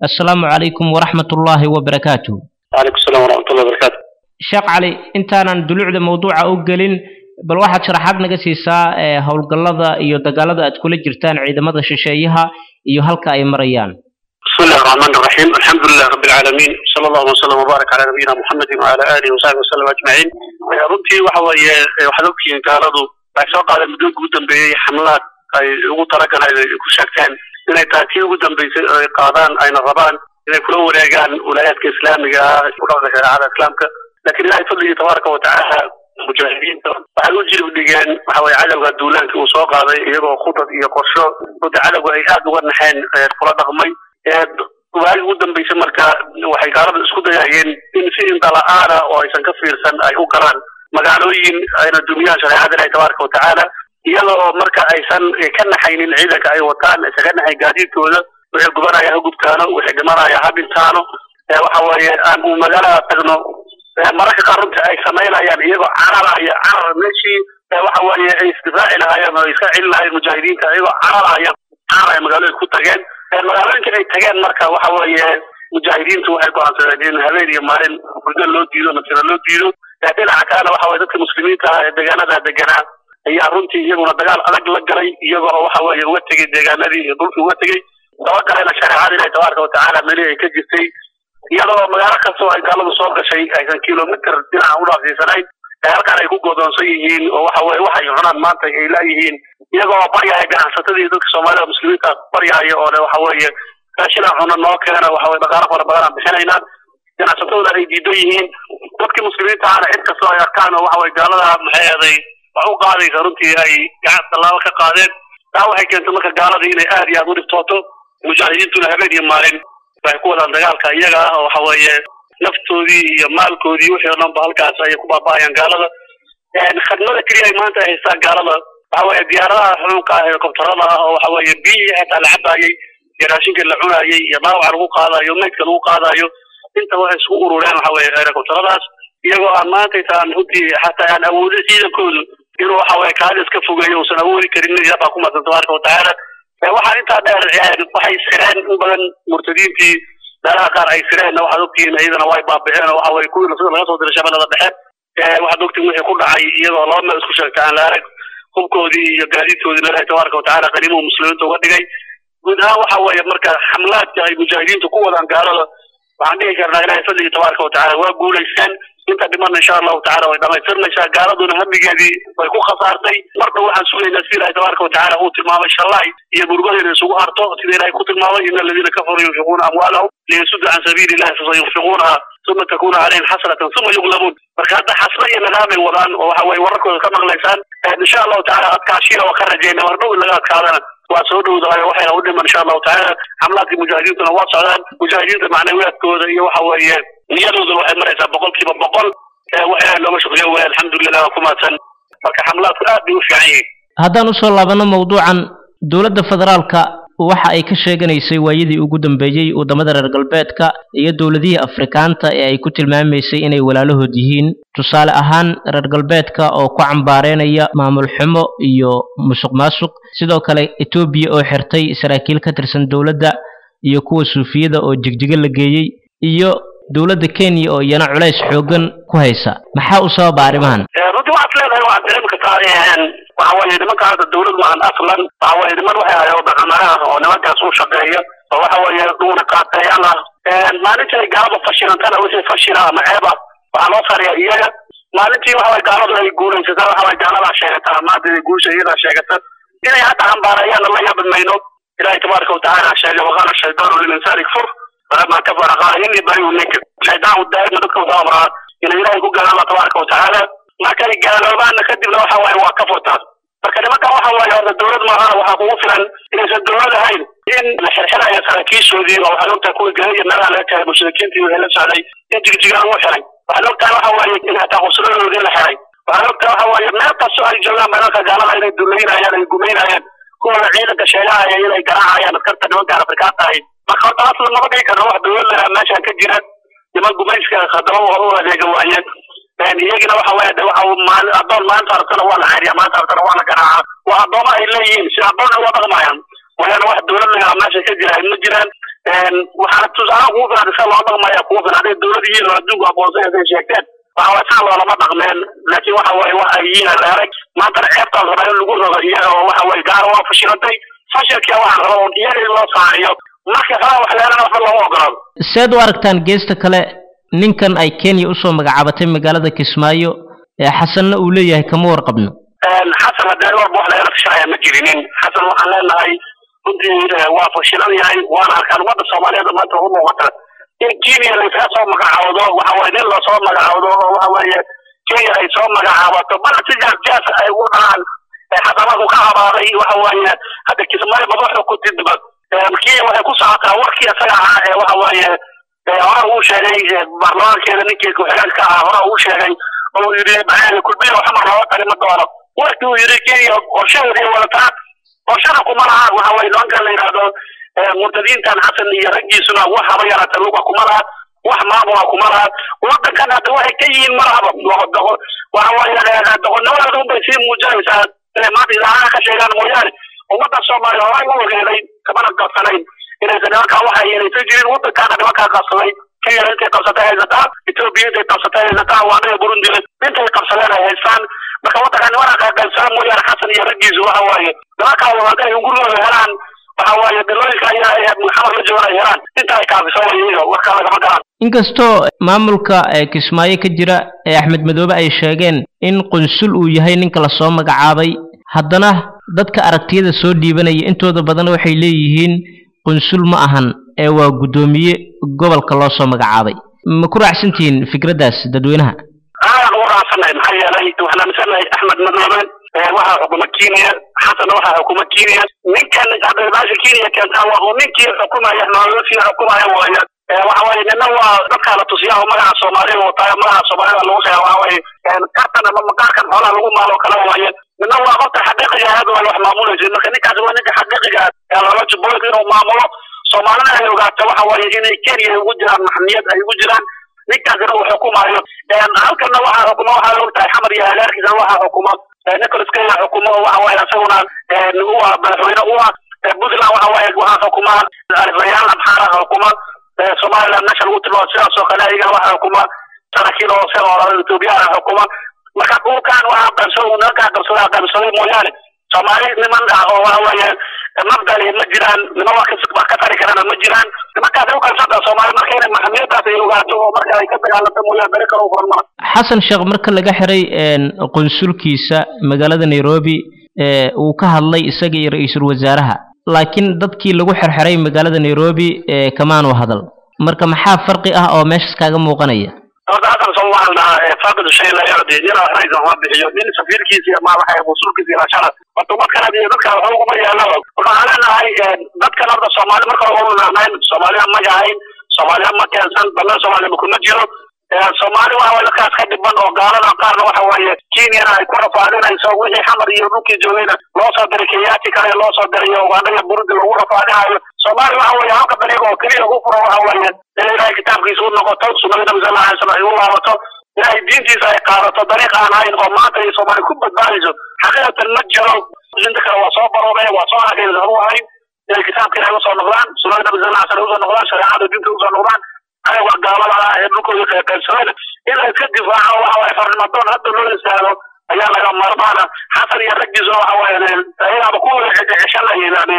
السلام عليكم ورحمة الله وبركاته. وعليكم السلام ورحمة الله وبركاته. شيخ علي انتانا دلوع موضوع اوغلين بل واحد شرحات naga siisaa hawlgallada iyo dagaalada aad kula jirtaan ciidamada shisheeyaha iyo halka ay marayaan. بسم الله الرحمن الرحيم الحمد لله رب العالمين صلى الله وسلم وبارك على نبينا محمد وعلى آله وصحبه وسلم أجمعين. runtii waxa weeye waxaad ogtihiin gaaladu ay soo qaadeen muddo ugu dambeeyay xamlaad ay ugu talagalay ku sheegteen inay taasi ugu dambeysay ay qaadaan ayna rabaan inay kula wareegaan wilaayadka islaamiga ah ku dhaqanka shariicada islaamka laakiin ilaahay fadliga tabaaraka wa tacaala mujaahidiinta waxay u jirib dhigeen waxa weeye cadawga duulaanka uu soo qaaday iyagoo khudad iyo qorsho cadawga ay aad uga naxeen kula dhaqmay waagi ugu dambeysay marka waxay gaalada isku dayayeen in si indala-aana oo aysan ka fiirsan ay u galaan magaalooyin ayna dumiyaan shareecada ilaahay tabaaraka wa tacaala iyadoo marka aysan ka naxaynin ciidanka ay wataan isaga naxay gaadiidkooda wixii gubanaya ha gubtaano wixii dhimanaya ha dhintaano waxa weeye aan uu magaalada tagno mararka qaar runtii ay samaynayaan iyagoo cararaya carar meeshii waxa weeye ay isdifaaci lahaayeen oo iska celi lahaayeen mujaahidiinta iyagoo cararaya magaalooyinka ku tageen magaalooyinka ay tageen marka waxa weeye mujaahidiintu waxay go'aansadeen in habeen iyo maalin hurdo loo diido nafsina loo diido dhinaca kalena waxa weeye dadka muslimiinta ah ee deegaanada deganaa ayaa runtii iyaguna dagaal adag la galay iyagoo waxa weeye uga tegay deegaanadii iyo dhulkii uga tegay dabagalayna shareecada ilaahay tabaaraka wa tacaala meelihii ay ka jirtay iyadoo magaalo kastoo ay gaaladu soo gashay aysan kilomitir dhinaca u dhaafsiisanayn halkan ay ku godoonsan yihiin oo waxa weeye waxay cunaan maanta ay laayihiin iyagoo baryaya ganacsatadii dadka soomaalida muslimiinta baryaya oo waxa weeye raashin cunno noo keena waxa weeye dhaqaale fara badan aan bixinaynaan ganacsatadooda ay diidan yihiin dadkii muslimiinta ahna cid kastoo ay arkaan oo waxa weeye gaalada maxay ahaday wax u qaadaysa runtii ay gacan tallaabo ka qaadeen taa waxay keentay marka gaaladii inay aad iyo aad u dhiftooto mujaahidiintuna habeen iyo maalin waxay ku wadaan dagaalka iyaga ah oo waxa weeye naftoodii iyo maalkoodii wixii oo dhanba halkaas ayay ku baaba'ayaan gaalada khadmada keliya ay maanta haystaan gaalada waxa weeye diyaaradaha xunuunka ah helikobtarada ah oo waxa weeye biyihii xitaa la cabaayey iyo raashinka la cunayey iyo dhaawaca lagu qaadayo meydka lagu qaadayo inta waxay isku urureen waxa weeye helikobtaradaas iyagoo aan maanta intaan runtii xataa aan awoodin ciidankoodu inuu waxa weeye kaali iska fogeeyo uusan awoodi karin ilaaha ku mahadsan tabaaraka wa tacaala waxaa intaa dheer waxay sireen in badan murtadiintii meelaha qaar ay sireenna waxaad ogtihiin iyadana way baabiceen oo waxa weeye kuwiina sida laga soo diray shabeellada dhexe waxaad ogtihiin wixii ku dhacay iyadoo laba meel isku sheegtay aan la arag hubkoodii iyo gaadiidkoodii ilaahay tabaaraka wa tacaala qaniimuhu muslimiinta uga dhigay guud ahaan waxa weeye marka xamlaadka ay mujaahidiintu ku wadaan gaalada waxaan dhihi karnaa ilaahay fadliga tabaaraka wa tacaala waa guulaysteen inta dhiman insha allahu tacaala way dhamaystirnaysaa gaaladuna hamigeedii way ku khasaartay marka waxaan sugaynaa sida ilaahay tabaaraka wa tacaala uu tilmaamay shalay iyo murugadeena isugu harto sida ilaahay ku tilmaamay ina aladiina kafaruu yunfiquuna amwaalahum liyasuddu can sabiili illahi fasayunfiquunaha uma takuna calayhim xasratan uma yuglabuun marka hadda xasra iyo nadaamay wadaan oo waxa weye wararkooda ka maqlaysaan insha allahu tacaala adkaashiya oo ka rajayna war dhow in laga adkaadana waa soo dhowdahay waxayna u dhiman insha allahu tacaala xamlaadkii mujaahidiintuna waa socdaan mujaahidiinta macnawiyaadkooda iyo waxa weeye niyadooda waxay maraysaa 100% waxay looga shaqeeyo way alxamdulilah ku maadsan marka xamlaadku aad bay u fiican yihiin haddaan usoo laabano mawduucan dowladda federaalka waxa ay ka sheeganaysay waayadii ugu dambeeyay wadamada reer galbeedka iyo dowladihii afrikaanta ee ay ku tilmaamaysay inay walaalahood yihiin tusaale ahaan reer galbeedka oo ku cambaareynaya maamul xumo iyo musuqmaasuq sidoo kale Ethiopia oo xirtay saraakiil ka tirsan dowladda iyo kuwa suufiyada oo jigjiga la geeyay iyo dowladda Kenya oo iyana culays xoogan ku haysa maxaa u sabab arrimahan runtii waxaad leedahay waxaad dareemi kartaa waxa weeye nimanka hadda dowladdu aan aslan waxa weeye niman waxay hayaan dhaqamaraha oo nimankaas u shaqeeya oo waxa weeye duuna qaatayaal ah maalintii ay gaalada fashilantana wixii fashila ama ceeba waxaa loo saarayaa iyaga maalintii waxa weeye gaaladu ay guulaysataa waxa weeye gaaladaa sheegataa maanta inay guusha iyadaa sheegata inay hadda cambaarayaan la yaabi mayno ilaahay tabaaraka wa tacaala sheegay waqaala shaydaanu lilinsaani kfur فلما كفر قال إني بريء منك شيطان دائما ذكر ضامرها إن إلهي يقول قال الله تبارك وتعالى ما كان قال لو أن كذب لو حواي وكفرتها فكان ما كان حواي هذا الدولة ما هذا وحقوق فلان إن الدولة هاي إن الحرحلة يا سراكيس ودي أو حلو تكون جاهية من على المشركين في وهلا سعدي أنت جيران وحري وحلو كان حواي إنها تغسلون ودي الحري وحلو كان حواي ما تصل الجماعة ما كان قال الله إن الدولة هي الجمهور هي كل عيدك شيلها هي اللي جراها هي نذكرت نوقع على فركاتها هي marka taasoo lama dhigi karo wax dawladda meesha ka jira niman gumayska khadamo oo adeega waayeen iyagina waxa weeye waxa adoon maanta artana waa la xariya maanta artana waa la garaaca waa adooma ay leeyihiin si adoon waa dhaqmayaan waxana wax dawladda meesha ka jira ma jiraan waxaa tusaale kugu filan isa loo dhaqmaya kugu filan hadday dowladihii adduunku aqoonsay hadday sheegteen waxa waye saa loolama dhaqmeen laakiin waxa waye waxa ay yihiin adeerag maantana ceebtaas raba in lagu rogo iyaga oo waxa waye gaar waa fashilantay fashilkii waxaa raba un iyaga in loo saaciyo marka kale wax leelana waxba lama ogolaado seed u aragtaan geesta kale ninkan ay Kenya usoo magacaabatay magaalada Kismaayo xasanna uu leeyahay kama warqabno xasan hadee war buu leeyahay shaqaya ma jirinin xasan waxaan leenahay runtii waa fashilan yahay waana arkaan ummadda Soomaaliyeed maanta u muuqata in Kenya la soo magacaawdo waxa waye in la soo magacaawdo waxa waye Kenya ay soo magacaabato bal tijaab ay u dhacaan xasanadu ka habaaday waxa waye hadda Kismaayo madaxda ku tidbad Kenya waxay ku socotaa warkii asaga ah waxa waye hore uu sheegay baarlamaankeeda ninkii ku xigeenka ah hore uu sheegay oo yiri maxay kulbiyo xamar loo talima doono warkii uu yiri Kenya qorshadeeda wadataa qorshaha kuma laha waxa way doonka la yiraahdo murtadiintan xasan iyo ragiisuna wax haba yarata luga kuma laha wax maamula kuma laha wadankan hadda waxay ka yihiin marhaba waxa way doqonnimada u bay sii muujinaysaa maanta ilaaha ka sheegaan mooyaane ummadda Soomaaliya waxay u ogeeday kabana qabsanayn inay dadka waxa ay jirin wadankan dadka qabsaday Kenya intay qabsatay haysataa Ethiopia intay qabsatay haysataa waana Burundi intay qabsadeen haystaan marka wadankan wara ka qabsan mooyaane xasan iyo ragiisu waxa waaye dadka wadanka ay gurigooda helaan waxa waaye dalooyinka ayaa maxamar la jooga helaan inta ay kaafisooyeen wax kale lama garan inkastoo maamulka Kismaayo ka jira Axmed Madoobe ay sheegeen in qunsul uu yahay ninka la soo magacaabay haddana dadka aragtiyada soo dhiibanaya intooda badan waxay leeyihiin qunsul ma ahan waa gudoomiye gobolka loo soo magacaabay ma ku raacsantiin fikradaas dadweynaha ugu raacsanay maxay yeelay waxaan misalay Axmed Madoobe waxa xukuma Kenya xasan waxa xukuma Kenya ninkan hadda Kenya kan waa ninkii xukumaya noloshiisa xukumaya waaya waxa way nina waa dadka la tusiyo magaca Soomaaliya oo taay magaca Soomaaliya lagu sheego waxa way kartan ama maqarkan xoolaha lagu maalo kala waaya nina waa qofka xaqiiqiga ah oo wax maamulaysa marka ninkaas waa ninka xaqiiqiga ah lala jubay inuu maamulo Soomaalina ay ogaato waxa way inay Kenya ugu jiraan maxniyad ay ugu jiraan ninkaas uu xukumayo halkan waxa xukuma waxa loo tahay xamar iyo halaarkiisa waxa xukuma Nicholas Kenya xukuma waxa way asaguna waa madaxweyne u ah Puntland waxa way waxa xukuma Ariel Amhara xukuma Soomaaliya national water sidaas oo kale iyaga waxa xukuma saraakiil oo soo Ethiopia xukuma marka uu kan waxa qabsada mooyaane Soomaaliya niman oo waxa way mabdali ma jiraan niman wax ka tari karaan ma jiraan marka ay u kalsada Soomaaliya markay maxkamadaas ay ogaato marka ay ka dagaalanto mooyaane bari karo farma xasan sheekh marka laga xiray qunsulkiisa magaalada Nairobi uu ka hadlay isaga iyo ra'iisul wasaaraha laakiin dadkii lagu xirxiray magaalada Nairobi kamaan u hadal marka maxaa farqi ah oo meesha kaaga muuqanaya هذا سوالنا فاقد الشيء لا يعدي جنا رئيس ما بيحيو دين سفير كيسي ما راح يوصل كيسي عشان وطبعا كان هذه ذكر هو ما يعلم وعلنا هاي ذكر هذا الصومالي مركز قولنا ناين الصومالي ما جاهين الصومالي ما كان سن بلنا الصومالي بكون جيرو الصومالي وهو اللي كان خد بن وقالنا قالنا وهو كينيا يكون فاعلنا يسوي حمر يروكي جوينا لو صدر كياتي كان لو صدر يوغانا برد لو رفعنا الصومالي وهو يهاك بريقه كليه غفر وهو إلى كتاب كيسون نقطة سنة نزل على سنة يوم عرفته إلى الدين جزء قارة طريقة عن هاي الغمات يصبر كل بارجو حقيقة المتجر عندك وصابر وبيع وصاحب هو هاي إلى كتاب كده وصل نقران سنة نزل على سنة وصل نقران شريعة الدين وصل نقران هاي وقال على ابنكم كالسؤال إلى كده فاعل وهو يفر المطون هذا اللي يسأله أيام لما مرضانا حصل يركز هو هي بقول عشان يعني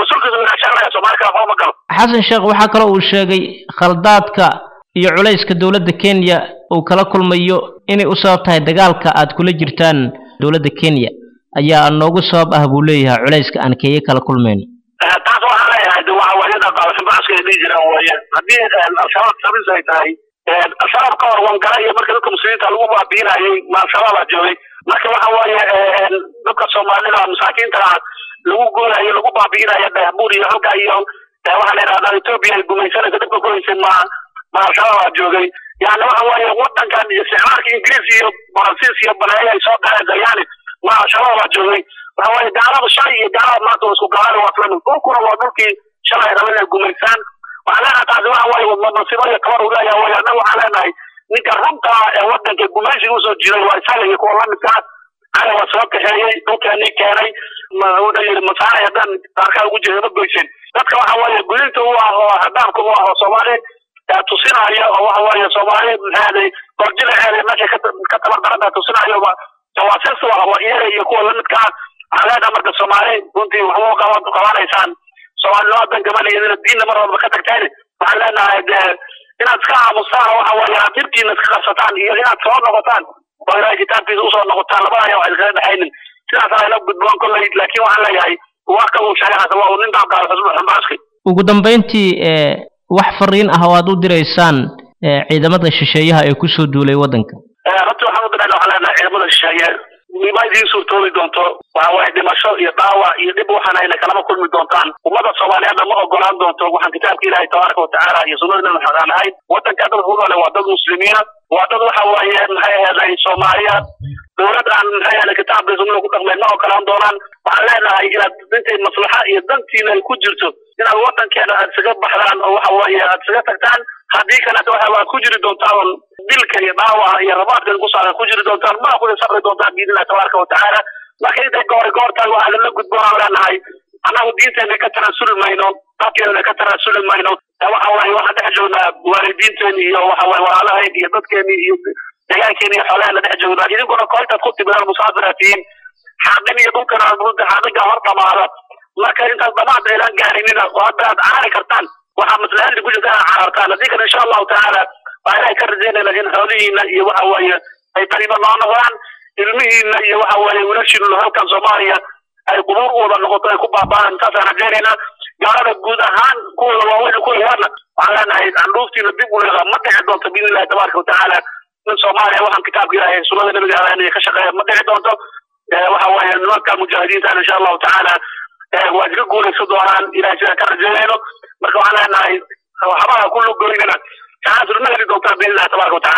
xasan sheekh waxa kale uu sheegay khaldaadka iyo culayska dawladda Kenya uu kala kulmayo inay u sabab tahay dagaalka aad kula jirtaan dawladda Kenya ayaa noogu sabab ah buu leeyahay culayska aan Kenya kala kulmayno taas waxa la yiraahdo waxa wayada qaabsan baaska ay jiraan weeyaan hadii al-shabaab sabisay tahay al-shabaab ka hor wan galay marka dadka muslimiinta lagu baabiinayay ma shabaab joogay marka waxa weeye dadka Soomaalida masaakiinta lagu goonayo lagu baabiinayo daahbuur iyo halka iyo waxa la yiraahdaa Ethiopia ay gumaysanayso dadka gooysan ma shabaab joogay yani waxa weeye wadankan iyo sicmaarka Ingiriisi iyo Faransiis iyo Balaaya ay soo qaadayaan ma shabaab joogay waxa weeye gaalada shay iyo gaalada maanta isku gaalo waa filan kuna waa dhulkii shalay rabay gumaysan waxa la yiraahdaa waxa weeye masiibo iyo kabar u leeyahay waxa leenahay ninka runta ee wadanka gumaysiga soo jiray waa isaga iyo kuwa la midka أنا وصلت هاي ممكن كاني ما هو ده المساعدة ده تركها وجهه بيشين dadka waxa weeye gudinta u ah oo hadaanku u ah oo Soomaali tusinayo oo waxa weeye Soomaali maxay qorjina ay meesha ka tabardarada tusinayo jawaasiis waa iyo kuwa la midka ah marka Soomaali runtii waxa uu qabanaysan Soomaaliya dan gabanayna diin mar walba ka tagtay waxaan leenahay inaad ka aamusaan waxa weeye tirtiina ka qabsataan iyo inaad soo noqotaan oo ilaahay kitaabkiisa u soo noqotaan labada ayaa wax kala dhaxaynin sidaas ay la gudboon kulay laakiin waxaan leeyahay waa ka uu shaqada waa nin daaqaad xubnaski ugu dambeyntii wax fariin ah oo aad u direysaan ciidamada shisheeyaha ee ku soo duulay wadanka runtii waxaan u direynaa waxaan leenahay ciidamada shisheeyaha nimaydii suurtoobi doonto waxa way dhimasho iyo daawac iyo dib waxaan ay kala kulmi doontaan ummada Soomaaliyeed ma ogolaan doonto waxaan kitaabka Ilaahay tabaaraka wa tacaala iyo sunnada Nabiga ahay wadanka dad hore waa dad muslimiin waa dad waxa weeye maxay ahayd Soomaaliya dawladda aan maxay ahayd kitaabka sunnada ku dhaqmay ma ogolaan doonaan waxaan leenahay inaad dintay maslaxa iyo dantiina ay ku jirto inaad wadankeena aad isaga baxdaan oo waxa weeye aad isaga tagtaan haddii kale waxa ku jiri doontaan dilka iyo daawaca iyo rabaadka ku saaran ku jiri doontaan ma ku sabri doontaan biidna tabaaraka wa tacaala laakiin inta goortaan waxa la gudboon leenahay anagu diinteena ka tanaasul mayno dadkeena ka tanaasul mayno waxa weeye waxa dhex joognaa waalidiinteena iyo waxa weeye walaalahayn iyo dadkeena iyo deegaankeena iyo xoolaheena dhex joognaa idinkuna kooltaad ku timaadaan musaafiraatiin xaqin iyo dhulkana xaqiga hor dhamaada marka intaad dhamaada ilaan gaarinina oo haddaad caari kartaan waxaa maslaxada ku jirta caartaan hadii kale insha Allah taala waxay ka rajaynayna in xoolihiina iyo waxa weeye ay qariiba noqdaan ilmihiina iyo waxa weeye wiilashiina halkan Soomaaliya ay qubuur wada noqoto ay ku baabaan taasaan rajaynayna gaalada guud ahaan kuwa waaweyn ku yarna waxaan leenahay anduuftiina dib u leeyahay ma dhici doonto billahi tabaaraka wa taala in Soomaaliya waxaan kitaabka Ilaahay sunnada Nabiga Ilaahay ka shaqeeyo ma dhici doonto waxa weeye nimanka mujaahidiinta insha Allah taala waajib guulayso doonaan Ilaahay ka rajaynayno marka waxaan leenahay waxba ku lugoynina taas runtii doonta billahi tabaaraka wa taala